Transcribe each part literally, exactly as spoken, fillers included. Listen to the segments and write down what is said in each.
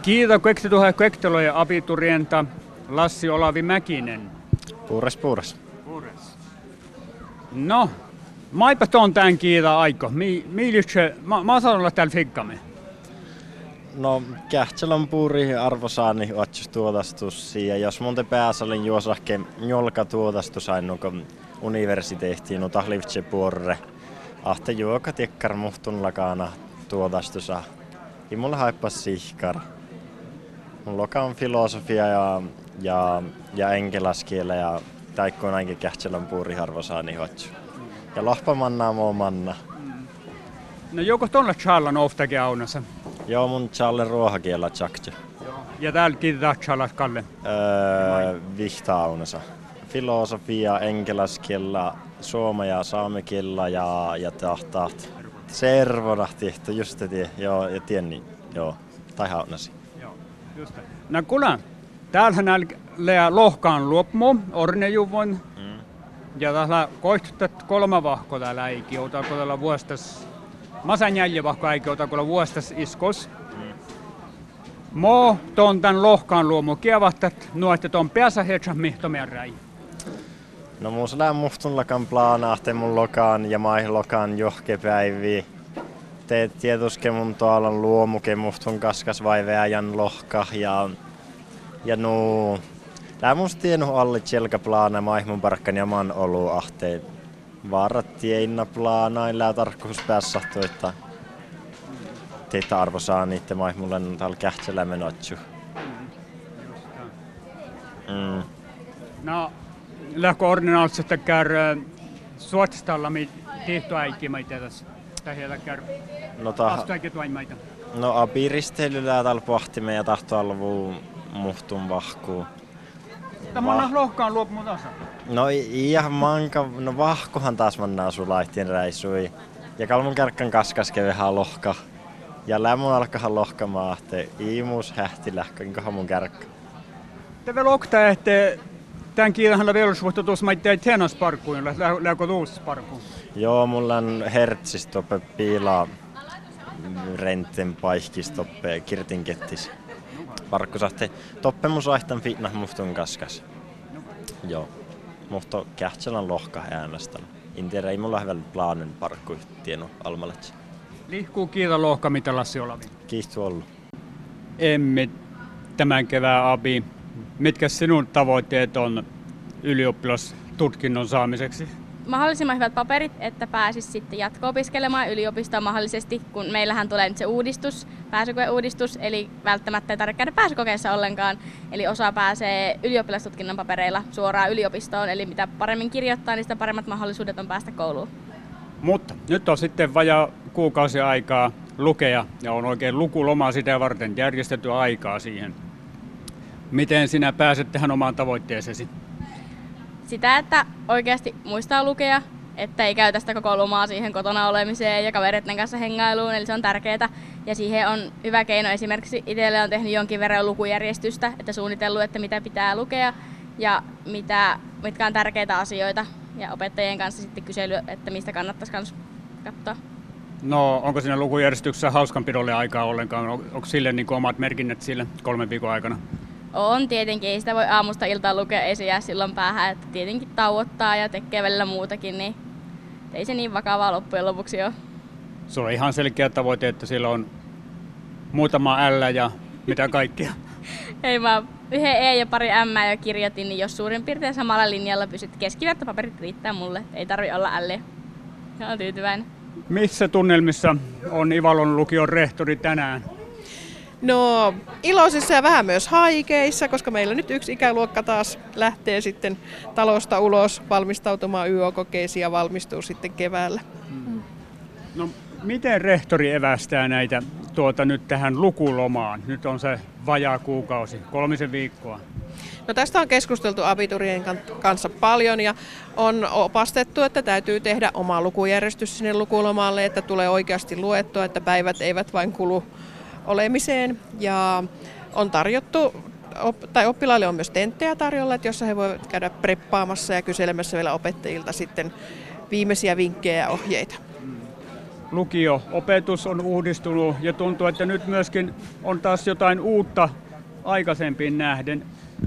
Kiitos kuekti tuohon kuektolojen abiturienta Lassi Olavi Mäkinen. Puures, puures. Puures. No, maipa tuon tämän kiita aiko. Mi, miilitsä, mä, mä saan olla täällä fikkamme. No, Kähtsälän puuri arvosaani otsas tuotastus ja jos monte pääsallin juosahke jolka tuotastus ainukon universiteettiin no tahlivtse puorre. Ahte juoka tiekkar muhtun lakana tuotastusa. Ja mulla haippas sihkar. Mun loka on filosofia ja, ja, ja enkelaskielä ja taikkoon ainakin Kähtsälän puuri arvosaani otsu. Ja lohpamannaa muu manna. No joko tuolla Charlan oftakin aunassa? Joo, mun Charlen ruohakielä tjaktja. Ja täällä kiitetään Charlas Kalle? Öö, vihta aunassa. Filosofia, enkelaskielä, suoma ja saamekielä ja, ja tahtaat. Servonahti, että just te, joo, ja tienni, joo, tai haunasi. Joo, just te. No kuule, täällähän näillä lohkaan luopmu, ornejuvon. Mm. Ja täällä koistutat kolme vahkoa täällä äiki, otako täällä vuostas. Masan jäljä vahko äiki, otako täällä vuostas iskos. Mm. Mo ton tän lohkaan luomu kievahtat, nuotte ton päässä hetsä mihtomerräi. No mun selää muhtun lokan plaanahte mun lokaan ja maih lokaan johkepäivi. Teet tietuske mun tuolla luomuke muhtun kaskas vai väjän lohka ja ja nuu. Tää musta tiennyt alle tjelka plaana maih mun parkkan ja man olu ahte. Vaarat tieinna plaanain lää tarkkuus päässä että teitä arvosaa niitte maih mulle täällä Kähtsälä menotsu. Mm. No, lähkö ordinaalisesti, että käy suotistalla tehty äikimaita tässä? Tai heillä käy no, ta- astuäikituaimaita? No, abiristeilyllä täällä pohtimme ja tahtoa luvun muhtun vahkuun. Tämä on lohkaan luopumun tasa? No ihan manka, no vahkohan taas mannaa sun laittiin räisui. Ja kalmun kärkkän kaskas kevehän lohka. Ja lämmön alkahan lohkamaan, että iimus hähti lähkönköhän mun kärkkä. Te vielä okta, että tämän kiilahan velvollisuutta tuossa maittaa tenasparkkuun, lähkö tuossa parkkuun? Joo, mulla on hertsistoppe piilaa renten paihkistoppe kirtinkettis. Parkku sahte toppe mun saihtan fitnah muhtun kaskas. Joo, muhto Kähtsälän lohka äänestä. En tiedä, ei mulla vielä plaanen parkku tieno almaletsi. Lihkuu kiita lohka, mitä Lassi Olavi. Kiitos ollut. Emme tämän kevään abi. Mitkä sinun tavoitteet on ylioppilastutkinnon saamiseksi? Mahdollisimman hyvät paperit, että pääsis sitten jatko-opiskelemaan yliopistoon mahdollisesti, kun meillähän tulee nyt se uudistus, pääsykoeuudistus, eli välttämättä ei tarvitse käydä pääsykokeessa ollenkaan. Eli osa pääsee ylioppilastutkinnon papereilla suoraan yliopistoon, eli mitä paremmin kirjoittaa, niin sitä paremmat mahdollisuudet on päästä kouluun. Mutta nyt on sitten vajaa kuukausi aikaa lukea, ja on oikein lukuloma sitä varten järjestetty aikaa siihen. Miten sinä pääset tähän omaan tavoitteeseesi? Sitä, että oikeasti muistaa lukea, että ei käytä sitä koko lomaa siihen kotona olemiseen ja kavereiden kanssa hengailuun, eli se on tärkeää. Ja siihen on hyvä keino, esimerkiksi itselle on tehnyt jonkin verran lukujärjestystä, että suunnitellut, että mitä pitää lukea ja mitä, mitkä on tärkeitä asioita. Ja opettajien kanssa sitten kysely, että mistä kannattaisi kans katsoa. No, onko siinä lukujärjestyksessä hauskanpidolle aikaa ollenkaan? Onko sille niin omat merkinnät sille kolmen viikon aikana? On tietenkin, ei sitä voi aamusta iltaan lukea, ei se jää silloin päähän, että tietenkin tauottaa ja tekee välillä muutakin, niin ei se niin vakavaa loppujen lopuksi ole. Se on ihan selkeä tavoite, että siellä on muutama L ja mitä kaikkea. Ei mä yhden E ja pari M jo kirjoitin, niin jos suurin piirtein samalla linjalla pysyt, keskivertopaperit riittää mulle, ei tarvi olla L. Olen tyytyväinen. Missä tunnelmissa on Ivalon lukion rehtori tänään? No iloisissa ja vähän myös haikeissa, koska meillä nyt yksi ikäluokka taas lähtee sitten talosta ulos valmistautumaan Y O-kokeisiin ja valmistuu sitten keväällä. Hmm. No miten rehtori evästää näitä tuota nyt tähän lukulomaan? Nyt on se vajaa kuukausi, kolmisen viikkoa. No tästä on keskusteltu abiturien kanssa paljon ja on opastettu, että täytyy tehdä oma lukujärjestys sinne lukulomalle, että tulee oikeasti luettua, että päivät eivät vain kulu olemiseen. Ja on tarjottu, tai oppilaille on myös tenttejä tarjolla, että jossa he voivat käydä preppaamassa ja kyselemässä vielä opettajilta sitten viimeisiä vinkkejä ja ohjeita. lukio-opetus on uudistunut ja tuntuu, että nyt myöskin on taas jotain uutta aikaisempiin nähden,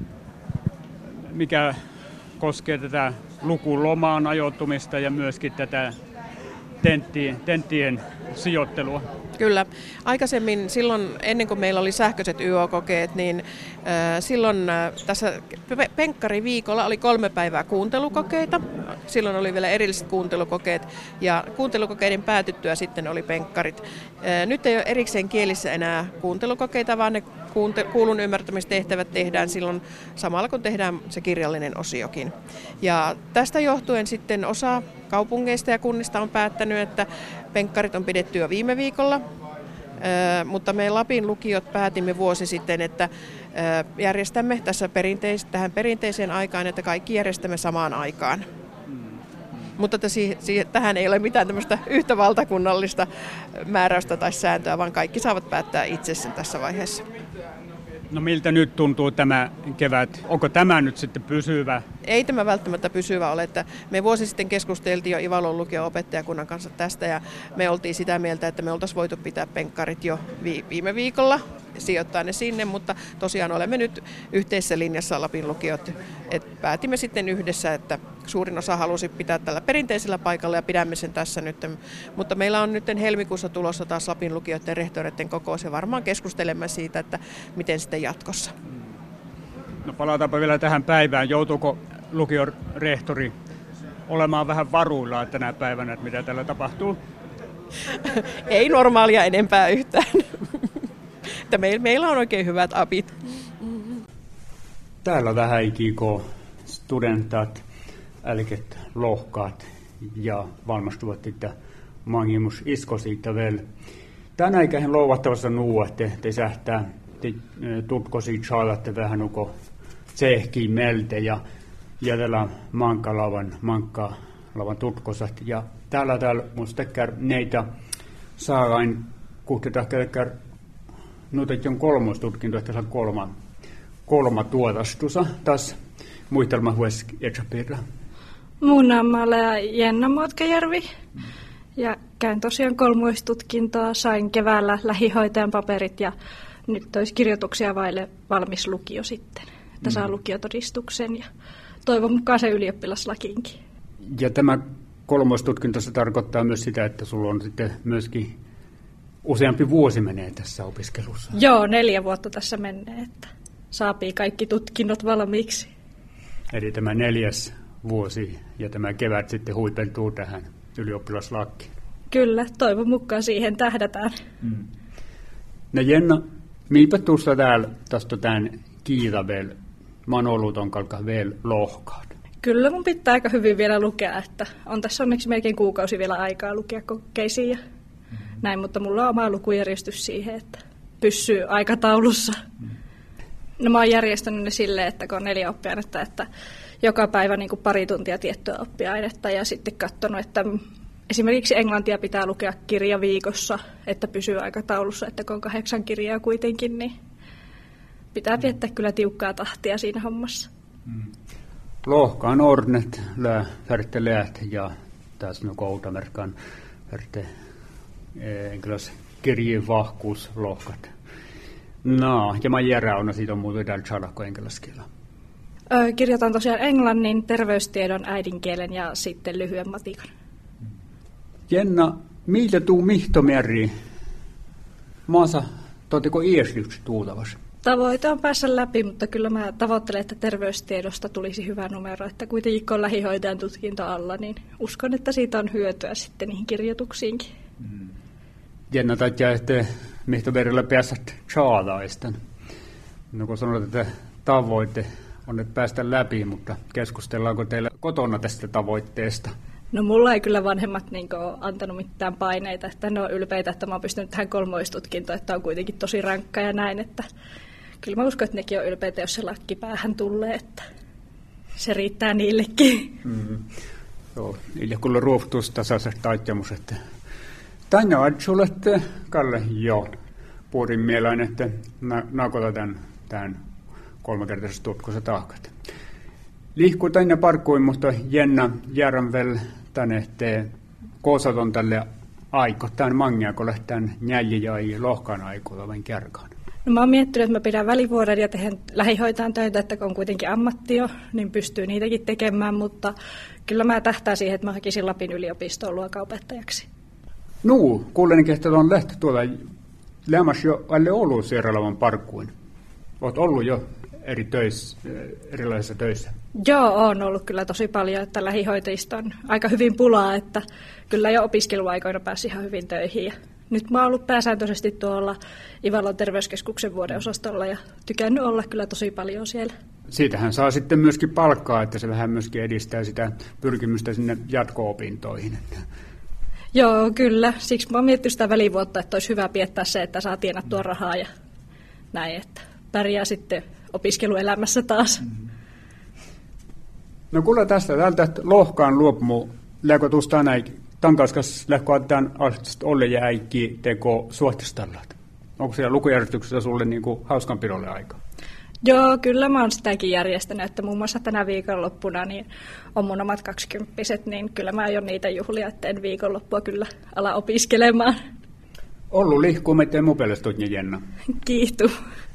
mikä koskee tätä lukulomaan ajoittumista ja myöskin tätä tenttien, tenttien sijoittelua. Kyllä. Aikaisemmin, silloin ennen kuin meillä oli sähköiset Y O-kokeet, niin äh, silloin äh, tässä penkkariviikolla oli kolme päivää kuuntelukokeita. Silloin oli vielä erilliset kuuntelukokeet ja kuuntelukokeiden päätyttyä sitten oli penkkarit. Äh, nyt ei ole erikseen kielissä enää kuuntelukokeita, vaan ne kuunte- kuulun ymmärtämistehtävät tehdään silloin samalla, kun tehdään se kirjallinen osiokin. Ja tästä johtuen sitten osa kaupungeista ja kunnista on päättänyt, että penkkarit on pidetty jo viime viikolla, Ö, mutta me Lapin lukiot päätimme vuosi sitten, että ö, järjestämme tässä perinteis- tähän perinteiseen aikaan, että kaikki järjestämme samaan aikaan. Mm. Mutta että si- si- tähän ei ole mitään tämmöistä yhtä valtakunnallista määräystä tai sääntöä, vaan kaikki saavat päättää itse sen tässä vaiheessa. No miltä nyt tuntuu tämä kevät? Onko tämä nyt sitten pysyvä? Ei tämä välttämättä pysyvä ole. Että me vuosi sitten keskusteltiin jo Ivalon lukio-opettajakunnan kanssa tästä ja me oltiin sitä mieltä, että me oltaisiin voitu pitää penkkarit jo vi- viime viikolla, sijoittaa ne sinne, mutta tosiaan olemme nyt yhteisessä linjassa Lapin lukiot. Et päätimme sitten yhdessä, että suurin osa halusi pitää tällä perinteisellä paikalla ja pidämme sen tässä nyt. Mutta meillä on nyt helmikuussa tulossa taas Lapin lukioiden rehtoreiden kokous ja varmaan keskustelemme siitä, että miten sitten jatkossa. No palataanpa vielä tähän päivään. Joutuuko lukion rehtori olemaan vähän varuillaan tänä päivänä, että mitä täällä tapahtuu? Ei normaalia enempää yhtään. Että meillä on oikein hyvät apit. Täällä vähän ikiko studentat, älket lohkaat ja valmistuvat, että mangimus isko siitä vielä. Tänä ikähän louvattavassa nuu, että te sähtää, te tutkosi saadatte vähän uko tsehkiin melte ja ja täällä mankkalavan, mankkalavan tutkosat. Ja täällä täällä musta tekär neitä saadain kuhtetaan tekär nyt on kolmostutkinto, että saa kolma, kolma tuotastusa. Taas muistelma hues Etsapirra. Mun naama on Jenna Muotkajärvi ja käyn tosiaan kolmoistutkintoa. Sain keväällä lähihoitajan paperit ja nyt olisi kirjoituksia vaille valmis lukio sitten. Että saa lukiotodistuksen ja toivon mukaan se ylioppilaslakiinkin. Ja tämä kolmostutkinto se tarkoittaa myös sitä, että sulla on sitten myöskin useampi vuosi menee tässä opiskelussa. Joo, neljä vuotta tässä menee, että saapii kaikki tutkinnot valmiiksi. Eli tämä neljäs vuosi ja tämä kevät sitten huipeltuu tähän ylioppilaslakkiin. Kyllä, toivon mukaan siihen tähdätään. Mm. No Jenna, miipä tuossa täällä tästä tämän kiitä vielä, mä oon ollut on kalka vielä lohkaat. Kyllä mun pitää aika hyvin vielä lukea, että on tässä onneksi melkein kuukausi vielä aikaa lukea kokeisiin ja mm. näin, mutta mulla on oma lukujärjestys siihen, että pysyy aikataulussa. Mm. No mä oon järjestänyt ne silleen, että kun on neljä oppiainetta, että joka päivä niin kuin pari tuntia tiettyä oppiainetta ja sitten katsonut, että esimerkiksi englantia pitää lukea kirja viikossa, että pysyy aikataulussa, että kun on kahdeksan kirjaa kuitenkin, niin pitää viettää kyllä tiukkaa tahtia siinä hommassa. Mm. Lohkaan ordnet lää färte läht ja tässä no koutamerkan färte englas kirjien vahkuus lohkat. No, ja mä järjäunä siitä on muuten täällä salakko englanniskielä. Öö, kirjoitan tosiaan englannin, terveystiedon, äidinkielen ja sitten lyhyen matikan. Jenna, miltä tuu mihtomeri? Maasa, toitteko iästyksi tuutavassa? Tavoite on päässä läpi, mutta kyllä mä tavoittelen, että terveystiedosta tulisi hyvä numero, että kuitenkin kun on lähihoitajan tutkinto alla, niin uskon, että siitä on hyötyä sitten niihin kirjoituksiinkin. Mm. Jenna, taitja, että mihtomerillä pääsät saadaisten. No kun sanot, että tavoite on, että päästä läpi, mutta keskustellaanko teillä kotona tästä tavoitteesta? No mulla ei kyllä vanhemmat niin ole antanut mitään paineita, että ne on ylpeitä, että mä oon pystynyt tähän kolmoistutkintoon, että on kuitenkin tosi rankka ja näin, että kyllä mä uskon, että nekin on ylpeitä, jos se lakki päähän tulee, että se riittää niillekin. Mm-hmm. Joo, niille kyllä ruohtuus tasaiset taitjamus, että tänne sulle, että Kalle, joo, puhutin mieleen, että nakota tämän, tämän kolmekertaisesta tutkossa tahkat. Liikkuu tänne parkkuin, mutta Jenna Järnvel tänne tee koosaton tälle aikoittain mangia, kun lähtään njäljiä ja lohkaan aikoilla vain kärkaan? No, mä oon miettinyt, että mä pidän välivuoden ja tehen lähihoitajan töitä, että kun on kuitenkin ammatti jo, niin pystyy niitäkin tekemään, mutta kyllä mä tähtään siihen, että mä hakisin Lapin yliopistoon luokanopettajaksi. No, kuulenkin, että on lähtö tuolla lämmäs jo alle ollut Sierralavan parkkuin. Olet ollut jo eri töissä, erilaisissa töissä. Joo, on ollut kyllä tosi paljon, että lähihoitajista on aika hyvin pulaa, että kyllä jo opiskeluaikoina pääsi ihan hyvin töihin. Ja nyt mä oon ollut pääsääntöisesti tuolla Ivalon terveyskeskuksen vuodeosastolla ja tykännyt olla kyllä tosi paljon siellä. Siitähän saa sitten myöskin palkkaa, että se vähän myöskin edistää sitä pyrkimystä sinne jatko-opintoihin. Joo, kyllä. Siksi mä oon miettinyt sitä välivuotta, että olisi hyvä piettää se, että saa tienattua rahaa ja näin, että pärjää sitten opiskeluelämässä taas. No kuule tästä, tältä lohkaan luopumu, läkö tuosta näin, tankaskas läkö tämän Olle ja äikki teko suhtistallat. Onko siellä lukujärjestyksessä sulle niin kuin hauskanpidolle aika? Joo, kyllä mä oon sitäkin järjestänyt, että muun muassa tänä viikonloppuna niin on mun omat kaksikymppiset, niin kyllä mä aion niitä juhlia, että en viikonloppua kyllä ala opiskelemaan. Ollut lihkuumet ja mupelestut, Jenna. Kiitos.